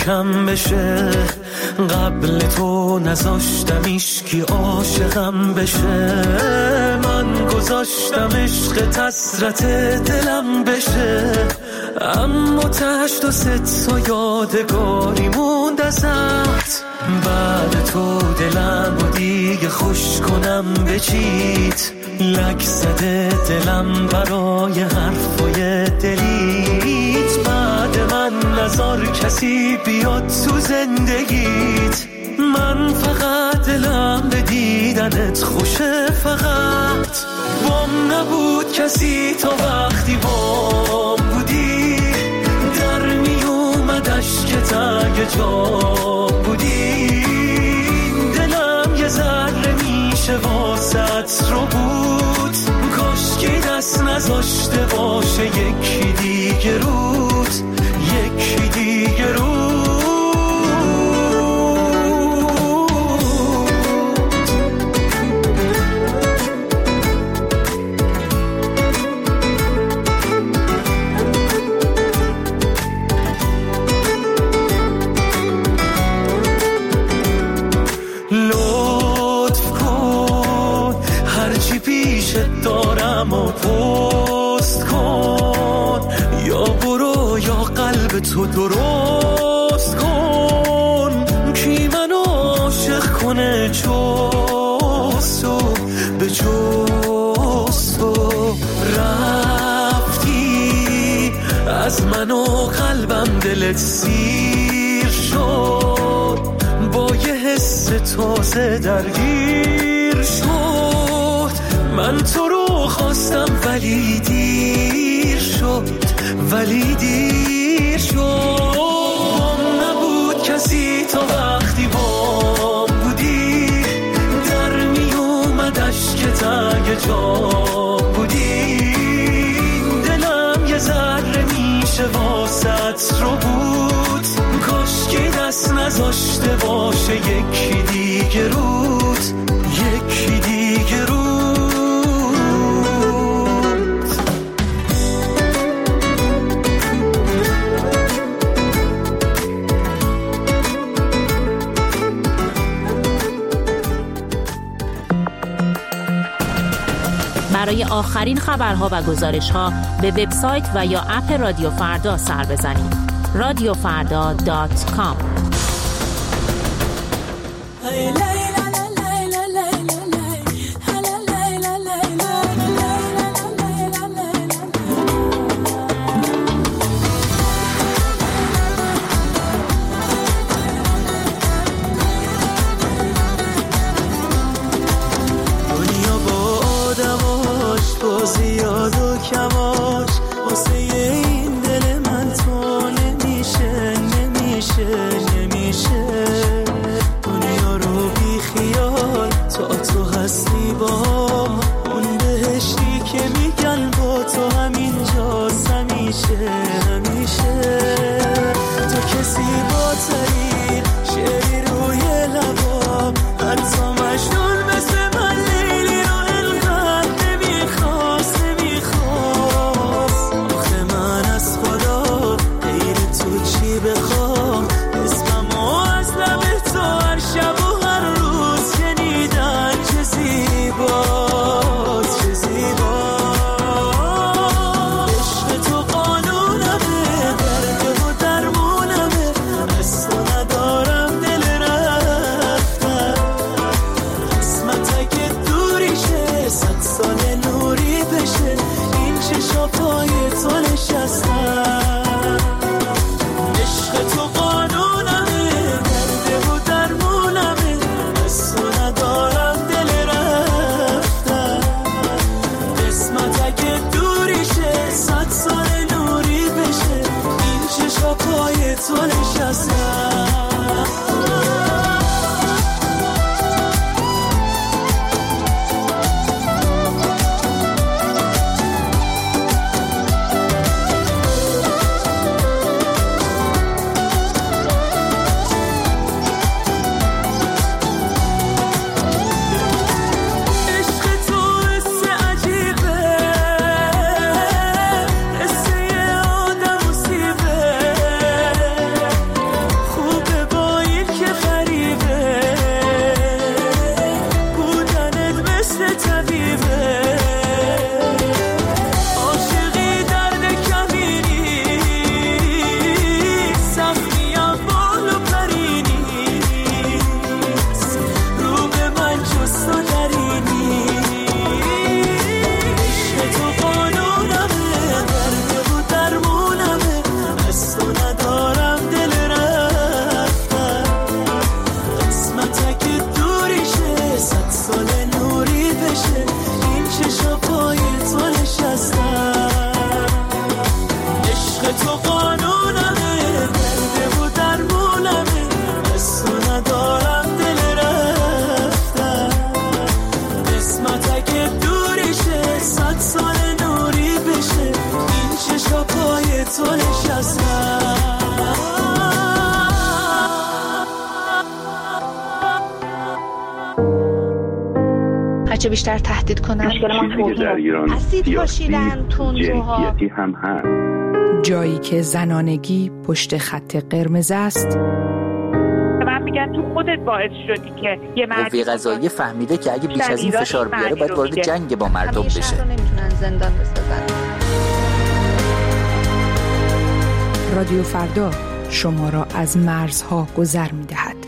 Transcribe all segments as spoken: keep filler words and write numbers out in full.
کم بشه، قبل تو نذاشتم ایشکی عاشقم بشه، من گذاشتم عشق حسرت دلم بشه، اما تشت و ست و یادگاری موند ازت، بعد تو دلم و دیگه خوش کنم به چیت، لک زده دلم برای حرفای دلیت، بعد من نذار کسی بیاد تو زندگیت، من فقط دلم به دیدنت خوشه، فقط بام نبود کسی تا وقتی بام بودی، در می اومد اشک تنگ جام بودی، دلم یه ذره میشه واسط رو بود، کاش که دست نذاشته باشه یکی دیگه رود، یکی دیگه رود. دارم و پست کن، یا برو یا قلب تو درست کن، کی منو عاشق کنه جستو به جستو، رفتی از من و قلبم دلت سیر شد، با یه حس تازه درگیر شد، من تو رو خواستم ولی دیر شد، ولی دیر شد، نبود کسی تا وقتی بام بودی، در می اومد اشک تنگ جام بودی، دلم یه ذره میشه واسط رو بود، کاش که دست نذاشته باشه یکی دیگه رود، یکی دیگه رود. برای آخرین خبرها و گزارش‌ها به وبسایت و یا اپ رادیو فردا سر بزنید. رادیو فردا دات کام. زیاد و کماش واسه این دل من تو نمیشه نمیشه نمیشه، دنیا رو بی بچه بیشتر تهدید کنن. مشکل ما توهین اسید پاشیدن، تندروها، جنسیتی هم هست. جایی که زنانگی پشت خط قرمز است. من میگم تو خودت باعث شدی که یه مردی قوه قضاییه فهمیده که اگه بیش از این فشار بیاره باید وارد جنگ با مردم بشه. همیشه رو نمیتونن زندان بسازن. رادیو فردا شما را از مرزها گذر می‌دهد.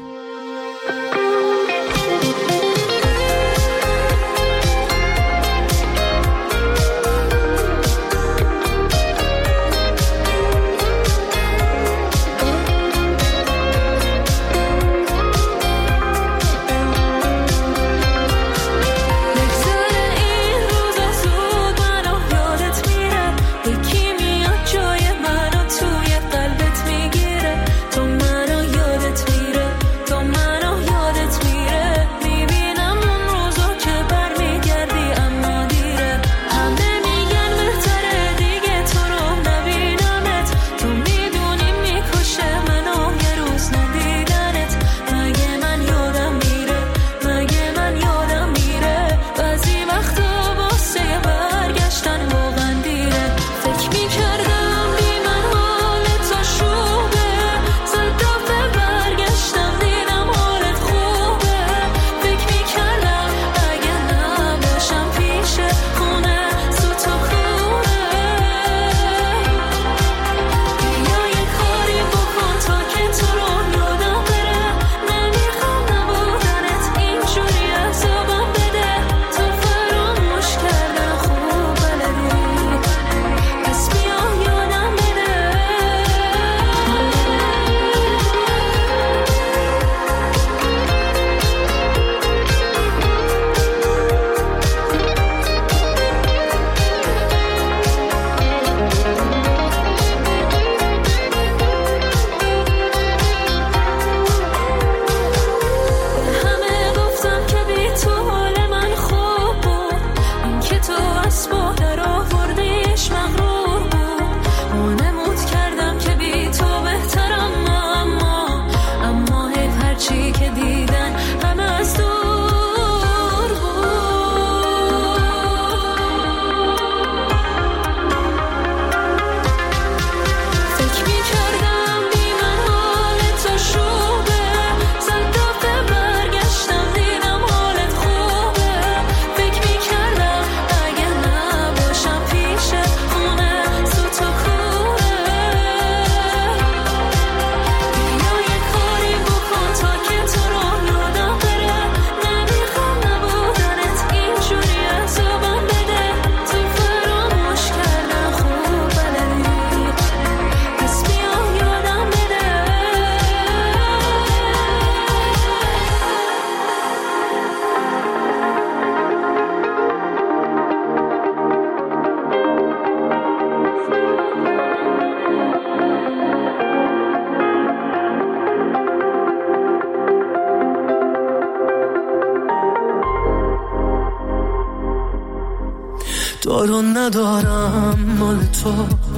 دارو ندارم مال تو،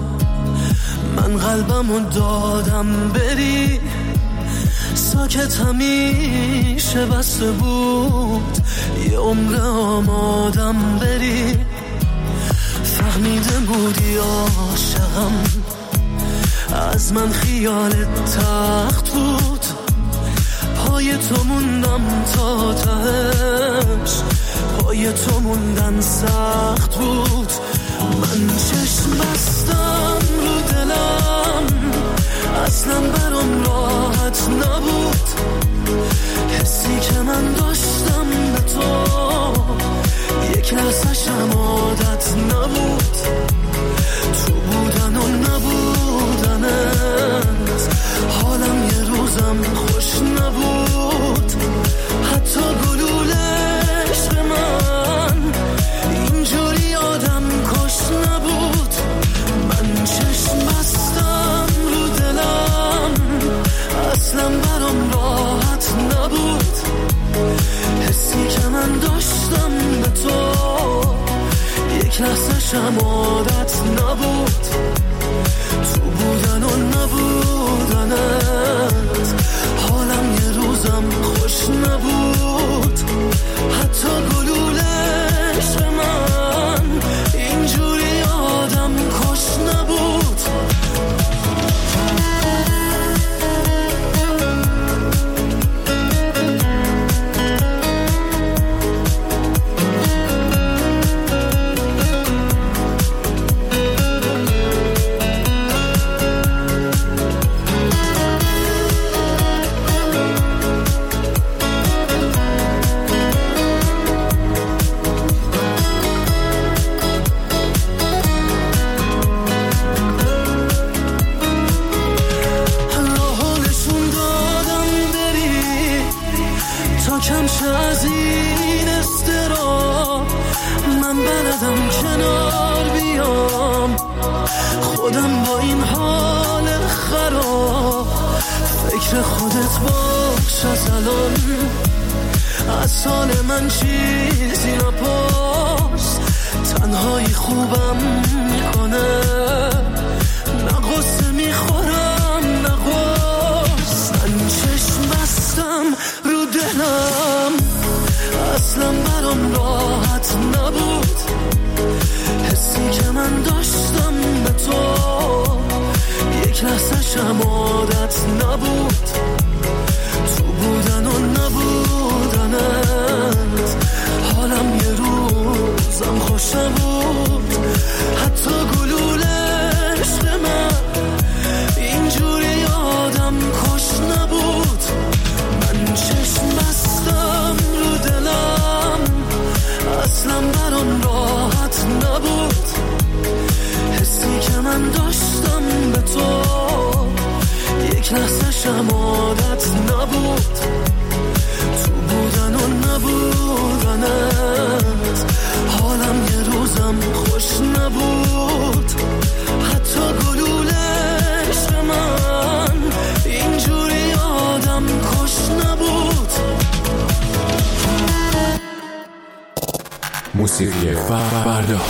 من قلبمو دادم بری، ساکت همیشه بسته بود یه عمر آمادم بری، فهمیده بودی عاشقم، از من خیالت تخت بود، پای تو موندم تا تهش، پای تو موندن سخت بود، من چشم بستم رو دلم، اصلا برام راحت نبود، حسی که من داشتم به تو یک لحظه‌شم عادت نبود، تو بودن و نبودنت حالم یه روزم خوش نبود، حتی گلولش به من اینجوری آدم کش نبود، من چشم بستم رو دلم، اصلا برام راحت نبود، حسی که من داشتم به تو یک لحظه‌شم کم شه از این استراب، من بلدم کنار بیام، خودم با این حال خراب، فکر خودت باش از الان، از حال من چیزی نپرس، تنهایی خوبم میکنه، نه غصه میخورم نه غصه، من چشم بستم رو دلم، اصلا برام راحت نبود، حسی که من داشتم به تو یک لحظه شم عادت نبود، تو بودن و نبودنت، حالم یه روزم خوش نبود، حتی گلوله عشق من اینجوری آدم کش نبود، من چشم بستم رو دلم، اصلا برام راحت نبود، حسی که من داشتم به تو یک لحظه شم عادت نبود، تو بودن و نبودنت، حالم یه روزم خوش نبود، حتی گلوله عشق من اینجوری آدم کش نبود. موسیقی فردا.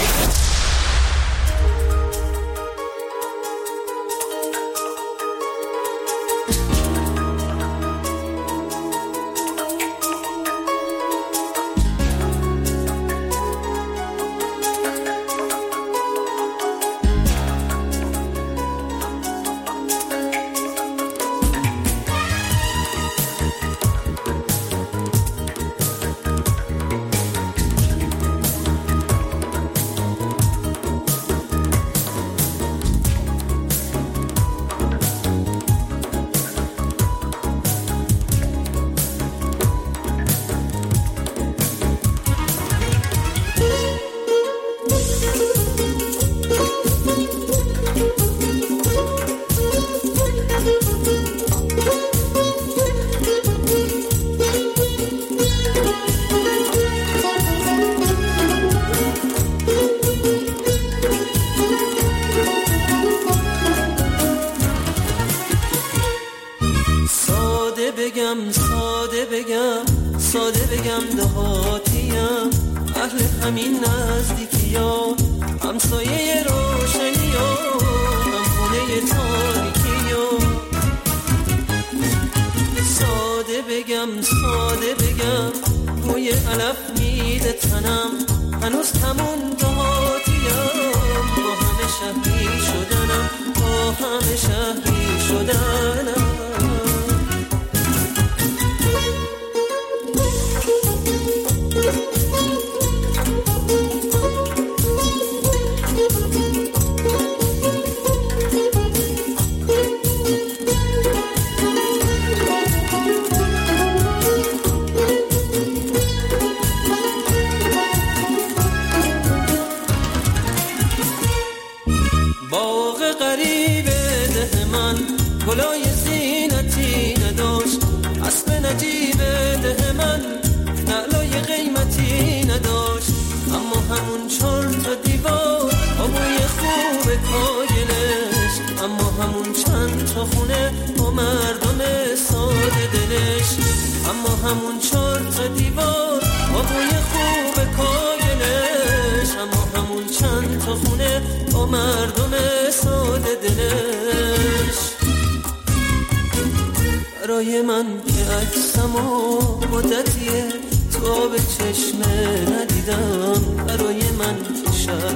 برای من که عکسم و مدتیه تو آب چشمه ندیدم، برای من که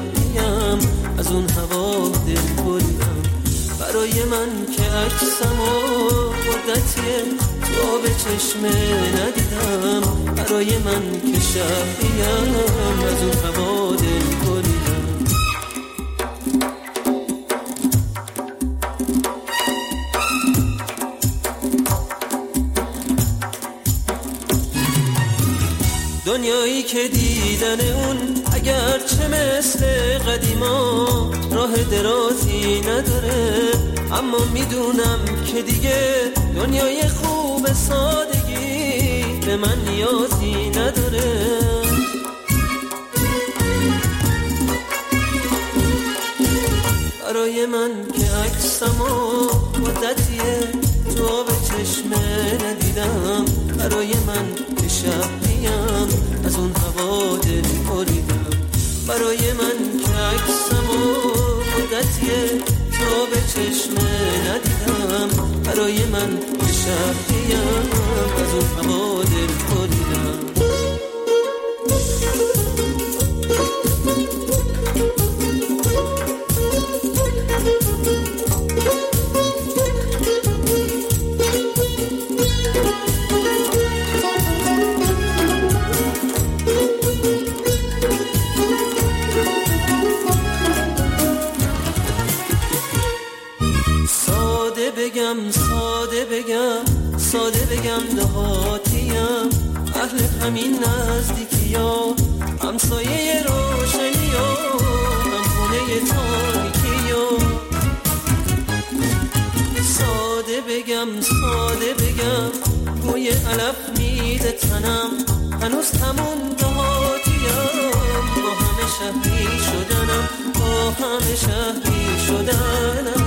شبیم از اون هوا دل بریدم، برای من که عکسم و مدتیه تو آب چشمه ندیدم، برای من که شبیم از اون هوا دل بریدم. دنیایی که دیدن اون اگر چه مثل قدیما راه درازی نداره، اما میدونم که دیگه دنیای خوب سادگی به روی من نیازی نداره. برای من که عکسمو مدتیه تو آب چشمه ندیدم، برای من که شب میم از اون هوا دل بریدم، برای من که عکسمو مدتیه تو آب چشمه ندیدم، برای من که شب میم از اون هوا دل بریدم. ساده بگم ساده بگم دهاتیم، اهل همین نزدیکی ها، همسایه روشنی ها، هم خونه تاریکی ها. ساده بگم ساده بگم بوی علف میده تنم، هنوز همون دهاتیم، با همه شهری شدنم، با همه شهری شدنم.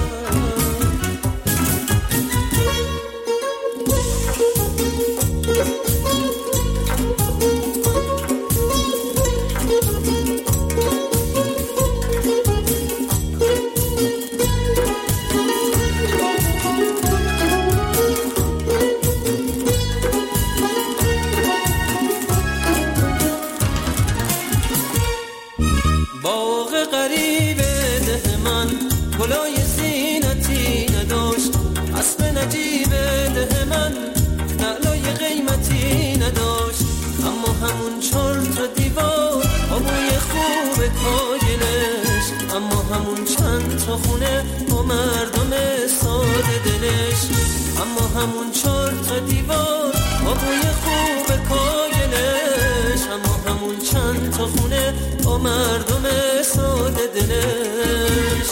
گلای زینتی نداشت، اسب نجیب ده من نعلای قیمتی نداشت، اما همون چهار تا دیوار با بوی خوب کاگلش، اما همون چند تا خونه با مردم ساده دلش، اما همون چهار تا دیوار با بوی خوب کاگلش، اما همون چند تا خونه با مردم ساده دلش.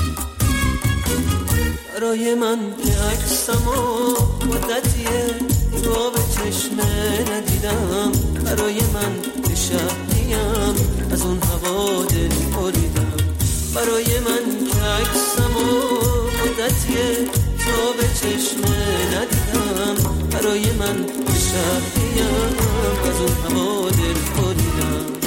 برای من که عکسمو مدتیه تو آب چشمه ندیدم، برای من که شب میم از اون هوا دل بریدم، برای من که عکسمو مدتیه تو آب چشمه ندیدم، برای من که شب میم از اون هوا دل بریدم.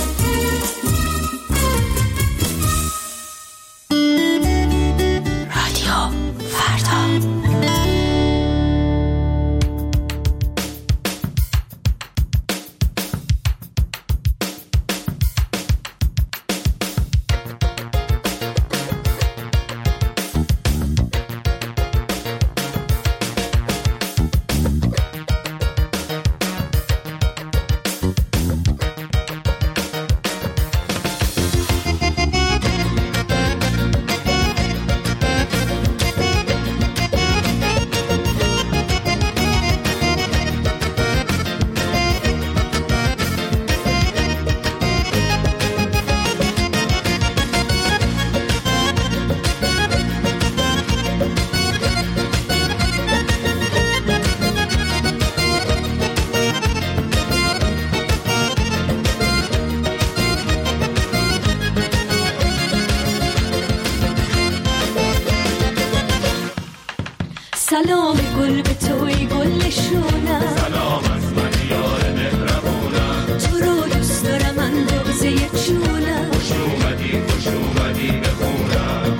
سلام گل به توی گل شونم، سلام از من یار مهربونم، تو رو دوست دارم اندازه جونم، خوش اومدی خوش اومدی به خونم،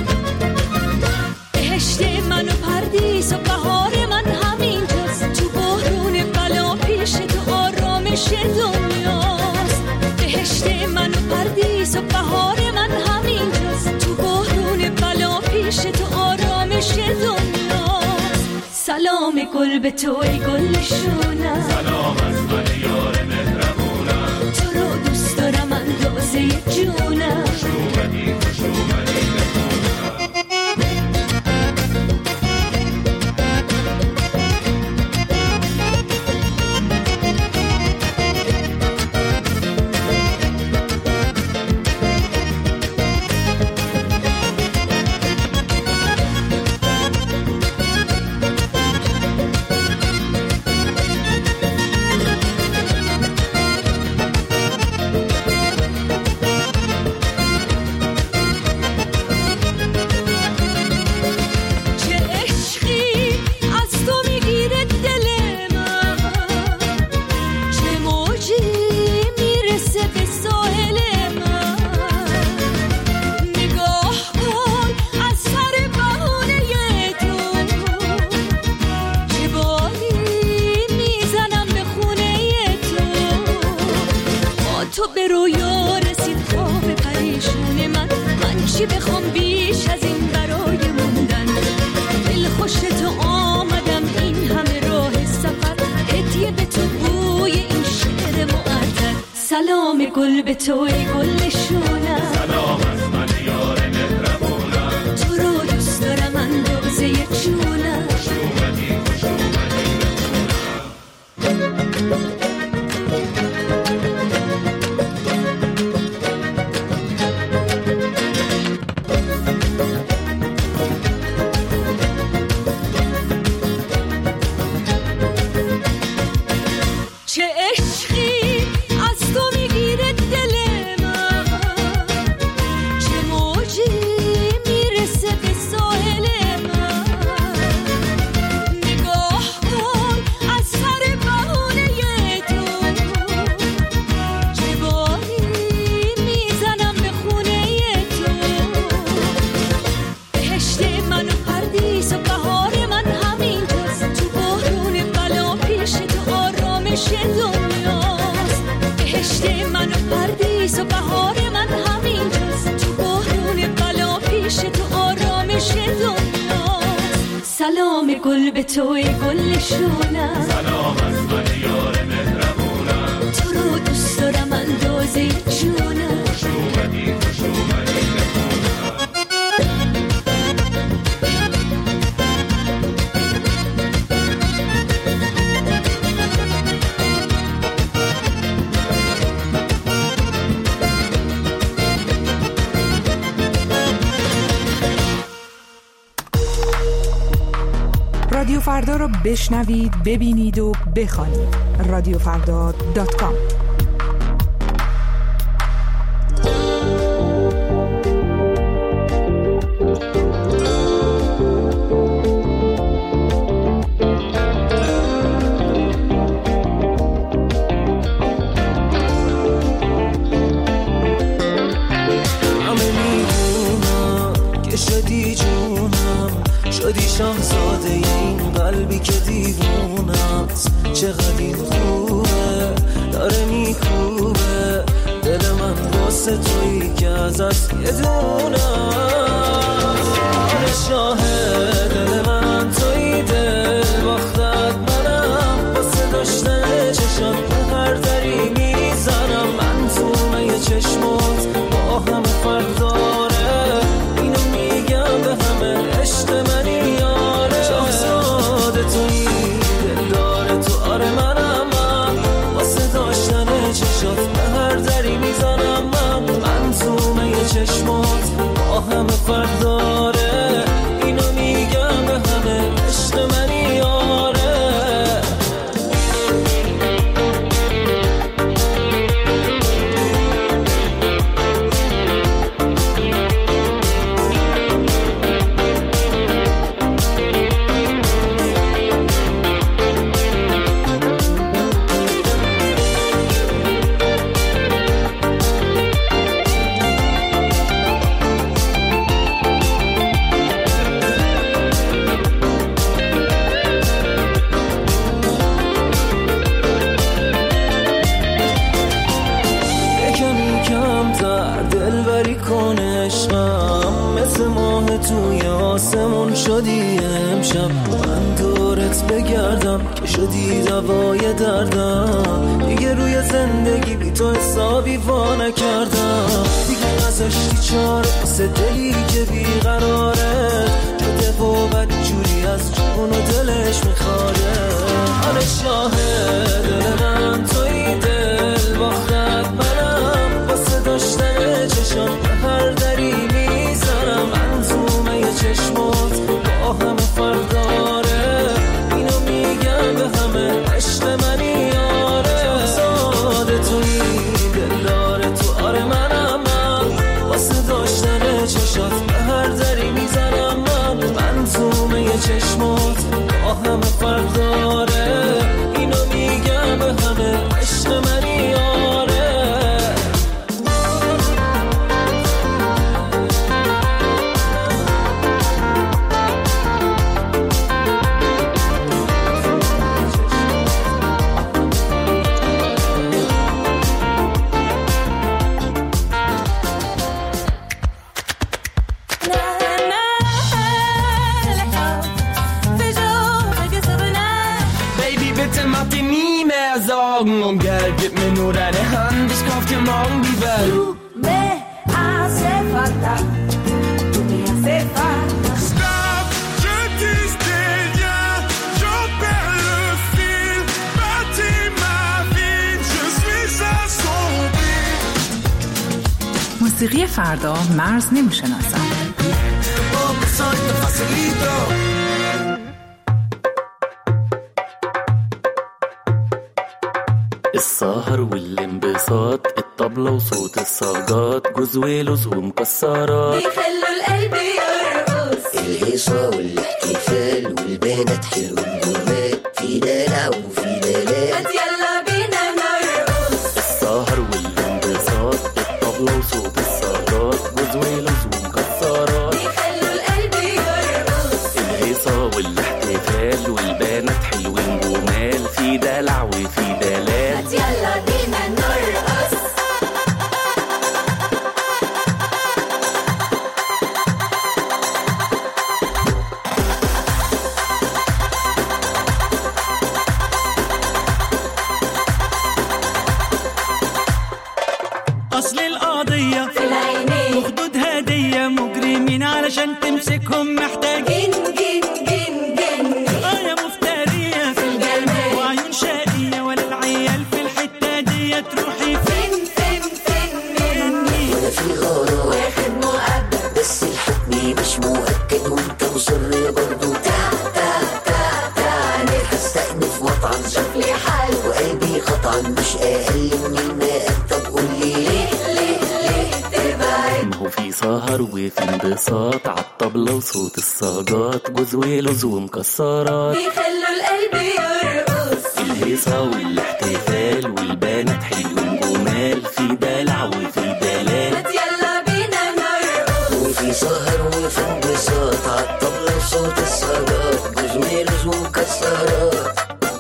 بهشت من و پردیس و بهار من همینجاست، تو بحرون بلا پیش تو آرامش دنیاست، بهشت من و پردیس و بهار من همینجاست، تو بحرون بلا پیش تو آرامش دنیاست. سلام گل به توی گل شونم، سلام از من یار مهربونم، تو رو دوست دارم اندازه جونم، خوش اومدی خوش اومدی به خونم. تو به رویا رسید خواب پریشون من. من چی بخوام بیش از این برای موندن؟ دل خوش تو آمدم این همه راه سفر، هدیه به تو بوی این شعر معطر. سلام گل به تو ای گل نشونم، سلام از من یار مهربونم. تو رو دوست دارم اندازه جونم. خوش اومدی خوش اومدی بخونم. چه عشقی از تو میگیره دل من، چه موجی میرسه به ساحل من. نگاه کن از سر بهونه تو، چه باری میزنم به خونه تو. بهشت من و پردیس و بهار من همینجاست، تو بحرون بلا پیش تو آرامش دنیاست. بهشت من و پردیس و بهار من همینجاست، تو بحرون بلا پیش تو آرامش دنیاست. سلام گل به تو ای گل نشونم، سلام از من یار مهربونم. تو رو دوست دارم اندازه جونم. خوش اومدی خوش اومدی بخونم. رادیو فردا را بشنوید، ببینید و بخوانید. رادیو فردا دات کام. شدی شاهزاده این قلبی که دیوونه است، چقدر این خوبه داره میکوبه دل من واسه تویی که ازت یه دونه. آره شاهد دل من تویی، دل باختت منم، واسه داشتن چشم به هر دری میزنم. من تو مگه چشمات با همه فرق داره، اینو میگم به همه عشق منی یاره. شاهزاده تویی دل داره تو، آره منم من، واسه داشتن چشات به هر دری میزنم. من من تو مگه چشمات با همه فرق داره، اینو میگم به همه عشق منی یاره. توی آسمون شدی امشب، من دورت بگردم که شدی دوای دردم. دیگه روی زندگی بی تو حسابی وا نکردم، دیگه نذاشتی چاره واسه دلی که بیقراره، شده و بد جوری از جون و دلش میخواره. آره شاهد دل من توی، دل باختت منم، واسه داشتن چشم به هر دری میزنم. من تو مگه چشمات با همه فرق داره، اینو میگم به همه عشق منی یاره. شاهزاده توی دل داره تو، آره منم من، واسه داشتن چشات به هر دری میزنم. من من تو مگه چشمات با همه فرق داره، اینو میگم به همه Welt, gib mir nur deine Hand, ich kauf dir morgen die Welt. Du me hace falta, tu me hace falta. Stop, je dis rien, j'en perds le fil. Bâtis ma vie, je suis assombri. موسیقی فردا مرز نمیشناسد. السهر والانبساط الطبلة وصوت الصاجات جوز ولوز ومكسرات بيخلوا القلب يرقص الهيصة والاحتفال والبنات حلو الجمال في دلع وفي دلال يلا بينا نرقص السهر والانبساط الطبلة وصوت الصاجات جوز ولوز ومكسرات بيخلوا القلب يرقص الهيصة والاحتفال والبنات حلوين جمال في دلع وفي دلال يلا بينا نرقص أصل القضية في العينين وخدود هدية مجرمين علشان تمسكهم محتاجين جن جن جن آه يا مفترية في الجمال وعيون شقية ولا العيال في الحتة دي تروحي فين فين فين مني وانا في غرام واخد مؤبد بس الحكم مش مؤكد وانت مصر برضو تا تا تا تا هستأنف وطعا شوف لي حل وقلبي قطعا مش اقل من الماء. طب قول لي ليه ليه ليه تبعد ما هو في سهر وفي انبساط عالطبلة وصوت الصاجات جوز ولوز ومكسرات بيخلوا القلب يرقص الهيصة والاحتفال والبنات حلوين جمال في دلع وفي دلال يلا بينا نرقص وفي سهر وفي انبساط عالطبلة وصوت الصاجات جوز ولوز ومكسرات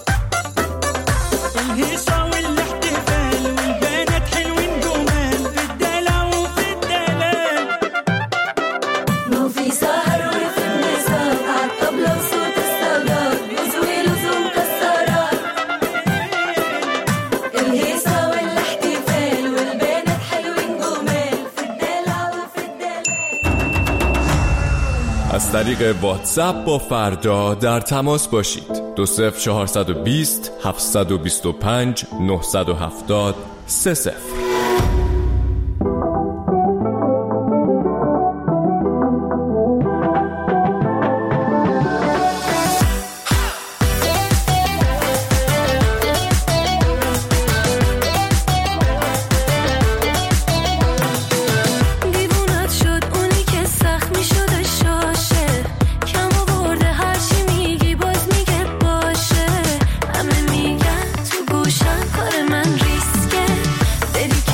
الهيصة والاحتفال والبنات حلوين جمال في الدلع وفي الدلال وفي سهر وفي انبساط عالطبلة وصوت الصاجات جوز ولوز ومكسرات الهيصة والاحتفال والبنات حلوين جمال في الدلع وفي الدلال. از طریق واتساپ با فردا در تماس باشید. دو صفر چهارصد و بیست هفتصد و بیست و پنج نهصد و هفتاد سه صفر. دیوونت شد اونی که سخت می شده شاشه کم آورده هرچی میگی باز میگه باشه همه میگن تو گوشم کار من ریسکه بری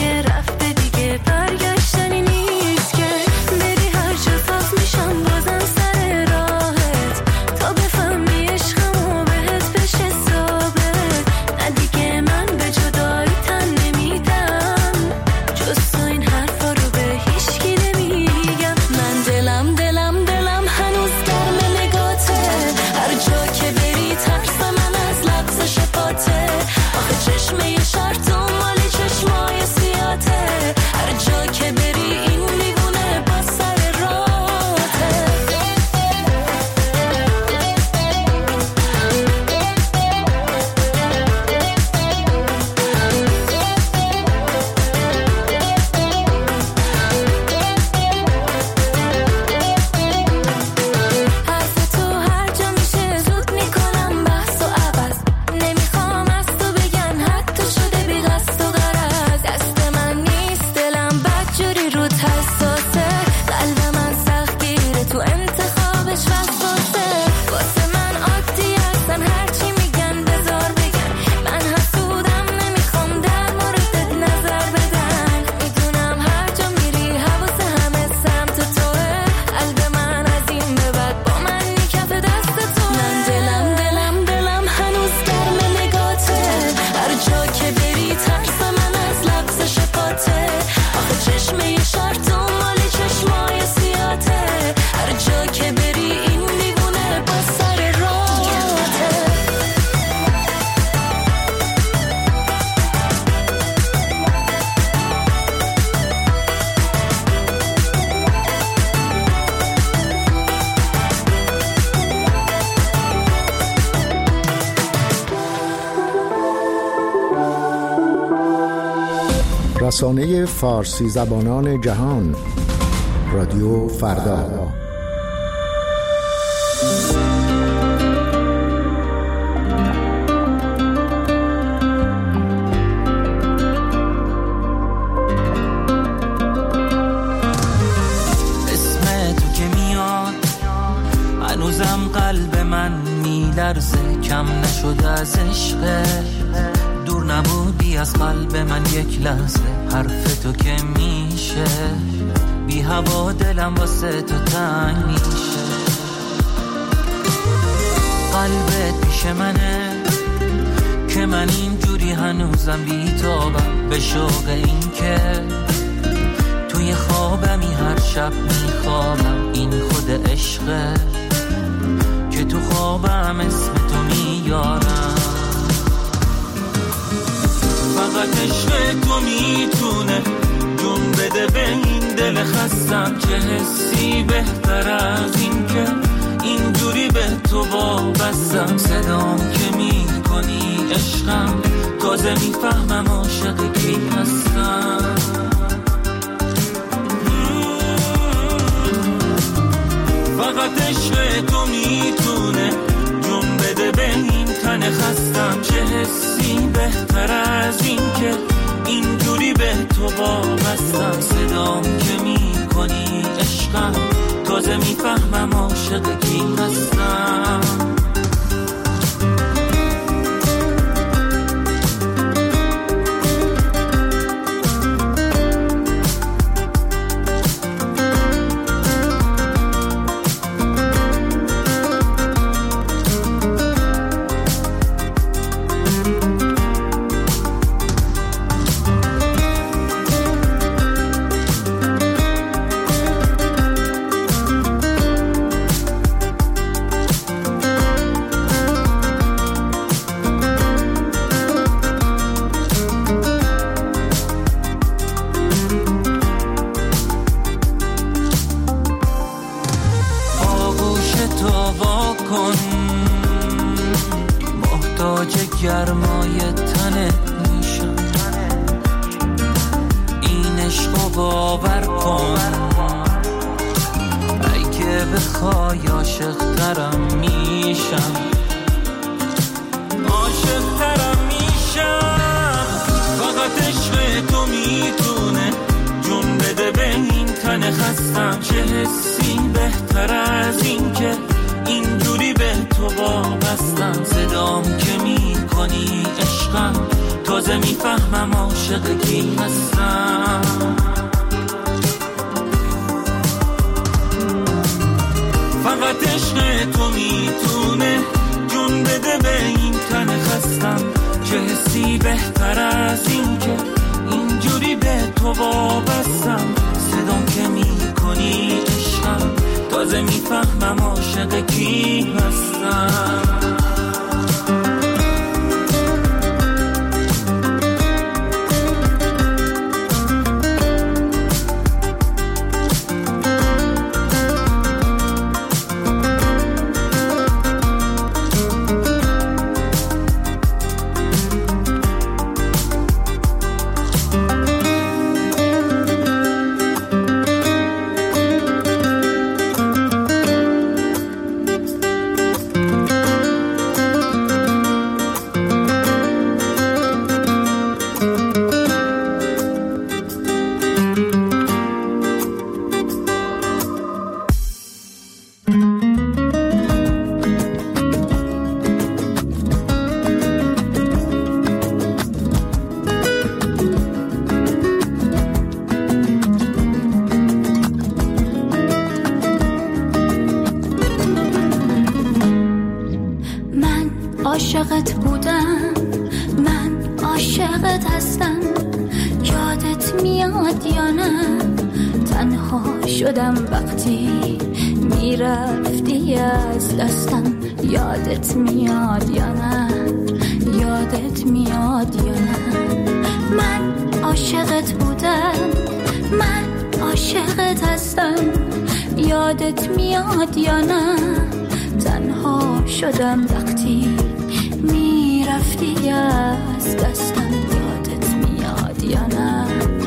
رسانه فارسی زبانان جهان، رادیو فردا. اسم تو که میاد هنوزم قلب من میلرزه، کم نشده از عشق، دور نبودی از قلب من یک لحظه، حرف تو که میشه بی هوا دلم واسه تو تنگ میشه. قلبت پیش منه که من اینجوری هنوزم بی‌تابم، به شوق این که توی خوابمی هر شب میخوابم، این خود عشقه که تو خوابم اسم تو میارم. فقط عشق تو میتونه جون بده به این دل خستم، چه حسی بهتر از این که اینجوری به تو وابستم. صدام که میکنی عشقم، تازه میفهمم عاشق کی هستم. فقط عشق تو میتونه جون بده به این تن خستم، چه حسی بهتر از این که اینجوری به تو وابستم. صدام که میکنی عشقم، تازه میفهمم عاشق کی هستم. گرمای تنت میشم، این عشقو باور کن، اگه بخوای عاشق ترم میشم، عاشق ترم میشم. فقط عشق تو میتونه جون بده به این تن خستم، چه حسی بهتر از این که اینجوری به تو وابستم. صدام که میکنی عشقم، تازه میفهمم عاشق کی هستم. فقط عشق تو میتونه جون بده به این تن خستم، چه حسی بهتر از این که اینجوری به تو وابستم. صدام که میکنی عشقم، تازه میفهمم عاشق کی هستم. عاشقت بودم، من عاشقت هستم، یادت میاد یا نه؟ تنها شدم وقتی میرفتی از دستم، یادت میاد یا نه؟ یادت میاد یا نه؟ من عاشقت بودم، من عاشقت هستم، یادت میاد یا نه؟ تنها شدم وقتی میرفتی از دستم، یادت میاد یا نه؟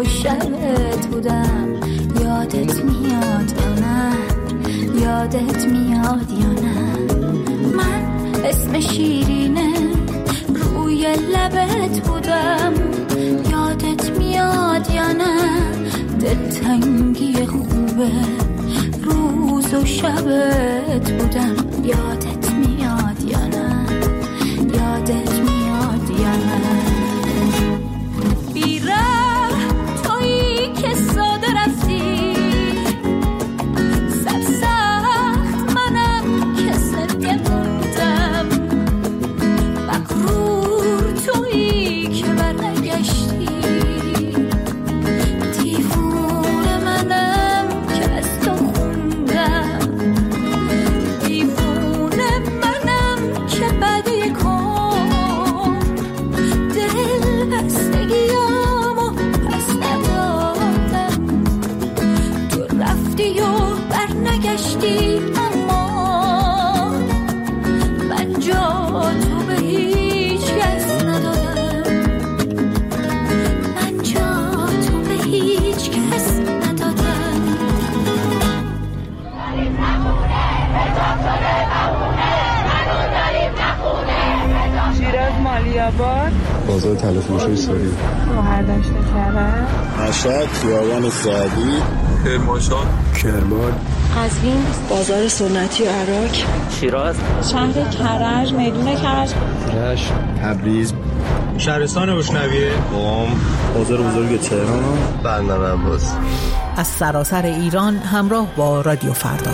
و شبت بودم. یادت میاد یا نه؟ یادت میاد یا نه؟ من اسم شیرینه روی لبت بودم. یادت میاد یا نه؟ دلتنگی خوبه روز و شبت بودم. یادت میاد یا نه؟ یادت میاد یا نه؟ بیره تویی که ساده رفتی، سرسخت منم که سرگه موندم. مغرور تویی که برنگشتی، دیوونه منم که از تو خوندم. دیوونه منم که بدی کن، دل بستگیامو پس ندادم. تو رفتی و برنگشتی، اما من جا تو به هیچ کس ندادم. من جا تو به هیچ کس ندادم. شیراز مالیاباد، بازار تلفروشی ساری، شوهرداشت کرد، مشهد خیابان سعدی، کرمانشاه، کرمان، قزوین، بازار سنتی عراق، شیراز، شهر کرج، میدون کرج، رشت، تبریز، شهرستان بشنویه، قم، بازار بزرگ تهران، بندر عباس. از سراسر ایران همراه با رادیو فردا.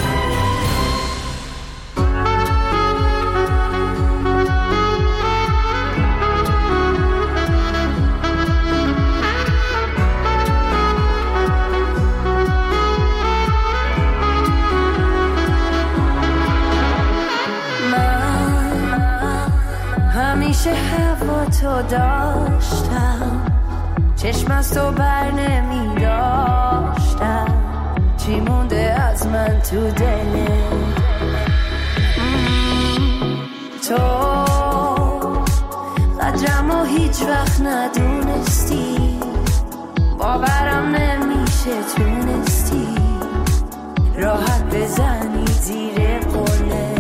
همیشه هوا تو داشتم، چشم از تو بر نمی داشتم. چی مونده از من تو دلت؟ تو قدرم و هیچ وقت ندونستی، باورم نمیشه تونستی راحت بزنی زیر قله.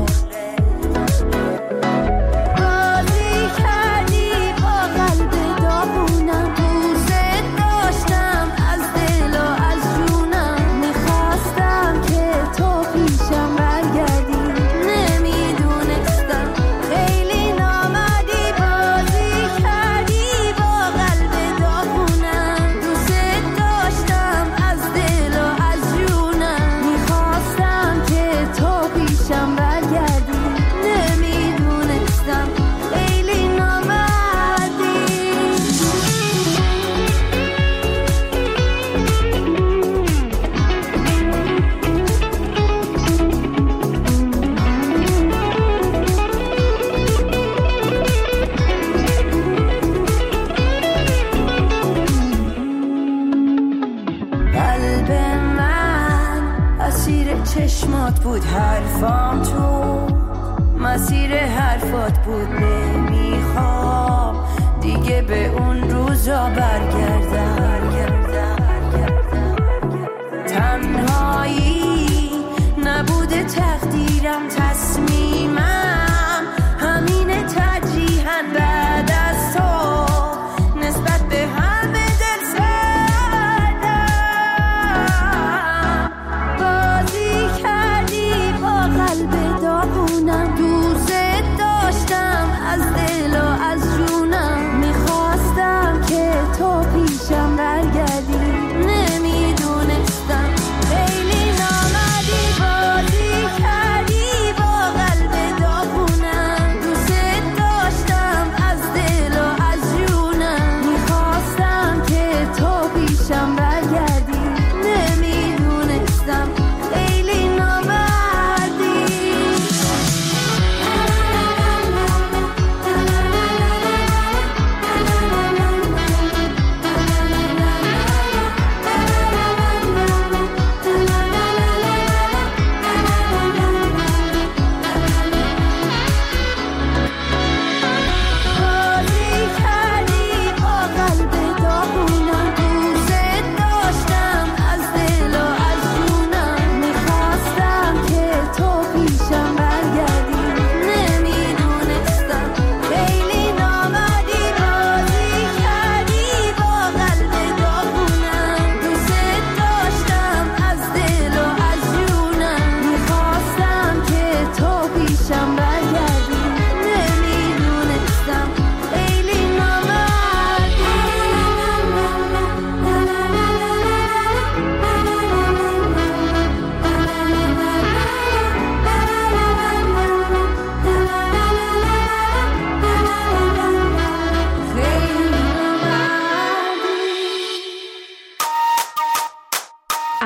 چشمات بود حرفام، تو مسیر حرفات بود. نمیخوام دیگه به اون روزا برگردم. تنهایی نبوده تقدیرم، تصمیمم همینه ترجیحاً بعد از تو نسبت به همه دل سردم. بازی کردی با قلب داغونم، دوست داشتم از دل و از جونم. میخواستم که تو پیشم برگردی، نمیدونستم خیلی نامدی. بازی کردی با قلب داغونم، دوست داشتم از دل و از جونم. میخواستم که تو پیشم برگردی، نمیدونستم خیلی نامدی.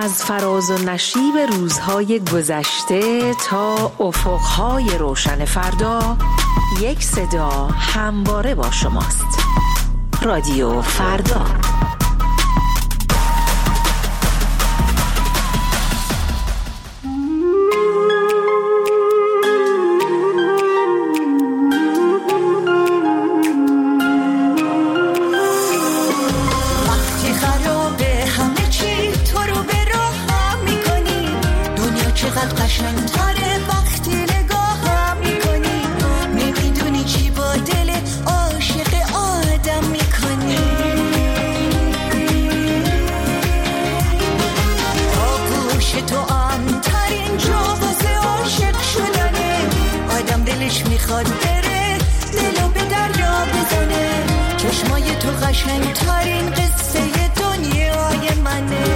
از فراز و نشیب روزهای گذشته تا افقهای روشن فردا، یک صدا همواره با شماست. رادیو فردا. قشنگ‌تره وقتی نگاهم میکنی، نمیدونی چی با دل عاشق آدم میکنی. آغوش تو امترین جا واسه عاشق شدنه، آدم دلش میخواد بره دلو به دریا بزنه. چشمای تو قشنگ‌ترین قصه دنیای منه.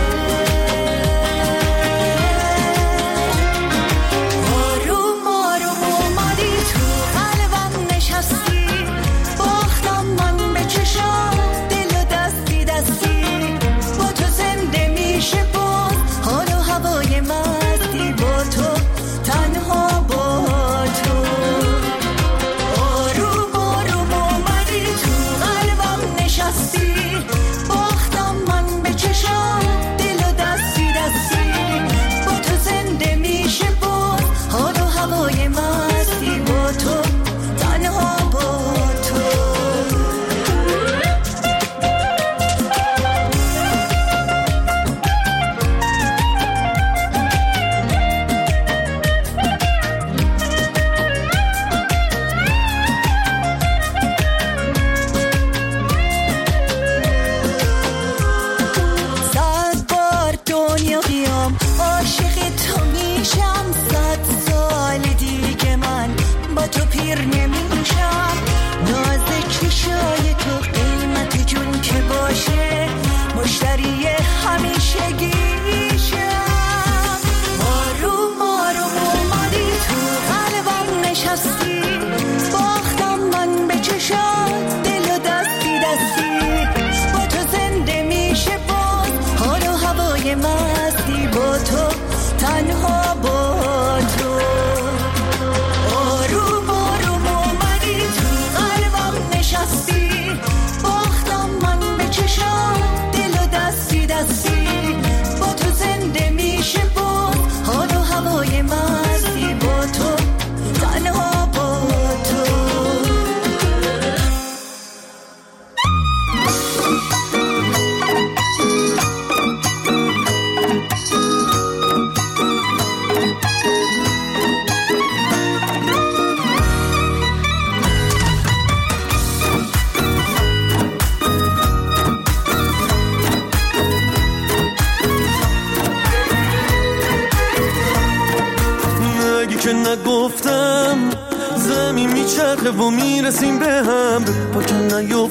و میرسیم به هم با که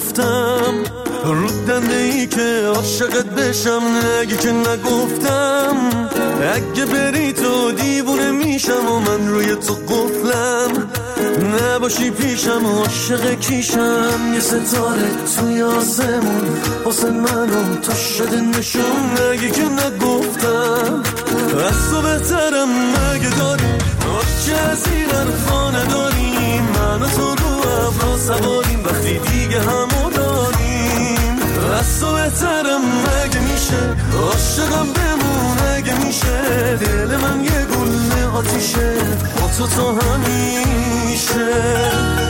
نیفتم رو دنده ای که عاشقت بشم. نگی که نگفتم اگه بری تو دیوونه میشم و من روی تو قفلم. نباشی پیشم و عاشق کیشم. یه ستاره توی آسمون واسه منو تو شده نشون. نگی که نگفتم از تو بهترم مگه داری آچه از این حرفا نداریم. من و تو رو ابرا سواریم وقتی دیگه همو داریم. از تو بهترم مگه میشه عاشقم بمون اگه میشه. دل من یه گل آتیشه با تو تا همیشه.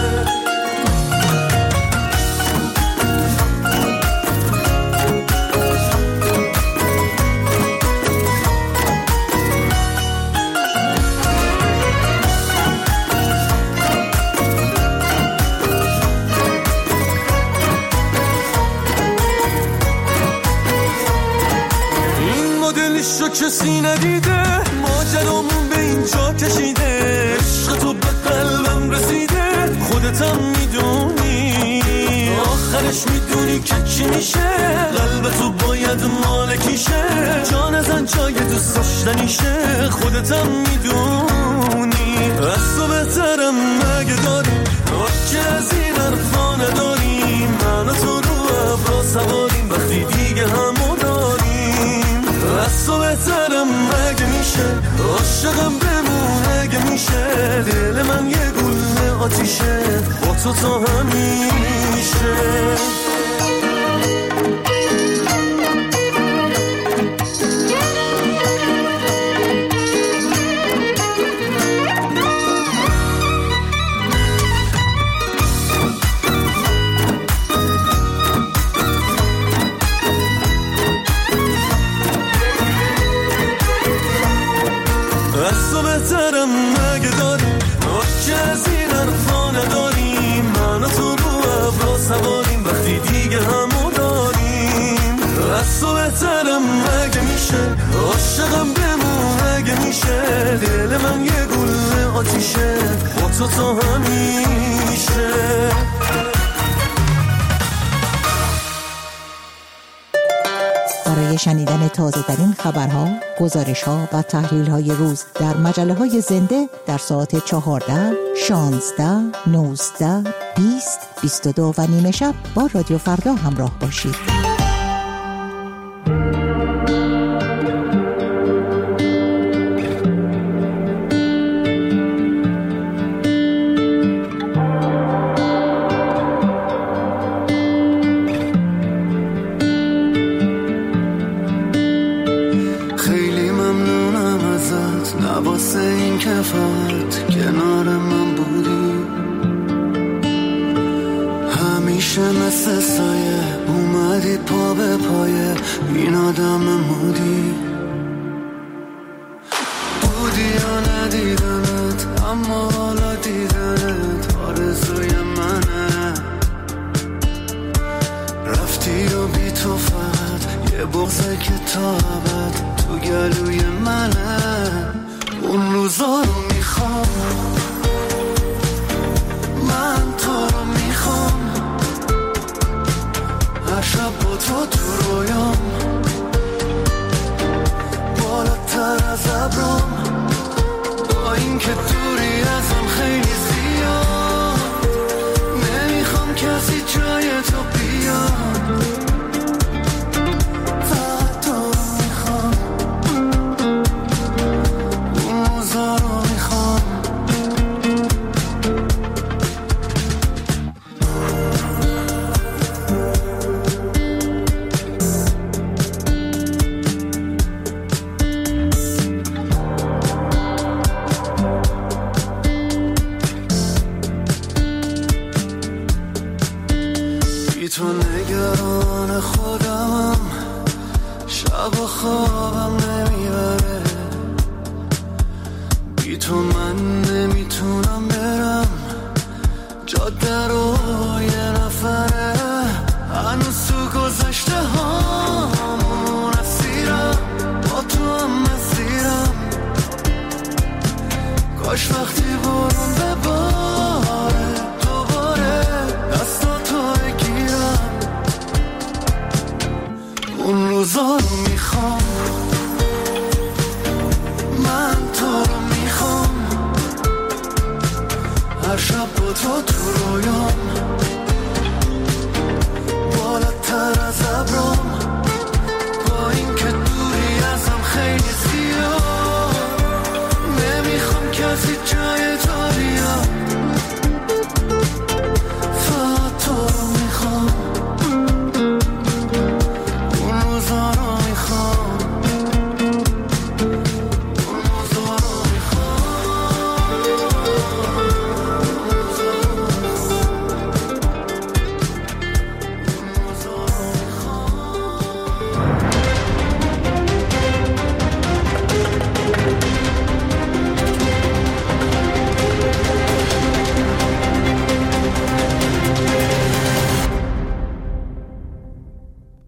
عشقو کسی ندیده، ماجرامون به اینجا کشیده. عشق تو به قلبم رسیده، خودتم میدونی آخرش میدونی که چی میشه. قلب تو باید مالکیشه، جان ازن جای دوست داشتنیشه. خودتم میدونی از تو بهترم مگه داری آچه از این حرفا نداری. من و تو رو ابرا سواریم وقتی دیگه همو داریم. از تو بهتر عاشقم بمون اگه میشه، دل من یه گوله آتیشه با تو تا همیشه. از تو بهترم اگه داری آنچه از این حرفا نداریم، من و تو رو ابرا سواریم وقتی دیگه همو داریم. از تو بهترم اگه میشه، عاشقم بمون اگه میشه، دل من یه گوله آتیشه با تو تا همیشه. برای شنیدن تازه ترین خبرها، گزارش‌ها و تحلیل‌های روز در مجله‌های زنده در ساعت چهارده، شانزده، نوزده، بیست، بیست و دو و نیمه شب با رادیو فردا همراه باشید. واسه این که فقط کنار من بودی، همیشه مثل سایه اومدی پا به پایه این آدم مودی. بودی یا ندیدمت اما حالا دیدنت آرزوی منه، رفتی و بی تو فقط یه بغضه که تا ابد تو گلوی منه. اون روزا رو میخوام، من تو رو میخوام، هر شب با تو تو رویام، بالاتر از ابرام، با این که دوری ازم خیلی زیاد، نمیخوام کسی جای تو بیاد. تو نگران خودمم، شب و خوابم نمیبره، بی تو من نمیتونم برم جاده رو یه نفره، هنوز تو گذشته هامون اسیرم، با تو هم مسیرم، کاش وقتی برون بباره دوباره دستاتو بگیرم. اون روزا رو میخوام، من تو رو میخوام، هر شب با تو تو رویام،